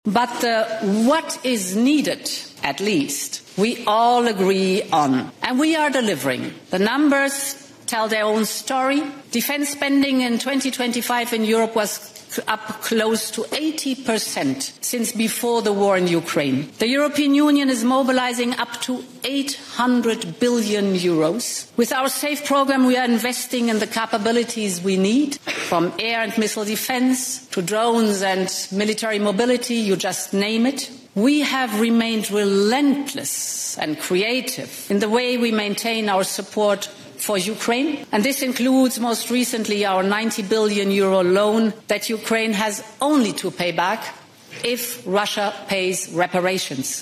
But what is needed, at least, we all agree on. And we are delivering. The numbers tell their own story. Defence spending in 2025 in Europe was up close to 80% since before the war in Ukraine. The European Union is mobilising up to 800 billion euros. With our SAFE programme, we are investing in the capabilities we need, from air and missile defence to drones and military mobility, you just name it. We have remained relentless and creative in the way we maintain our support for Ukraine, and this includes most recently our 90 billion euro loan that Ukraine has only to pay back if Russia pays reparations.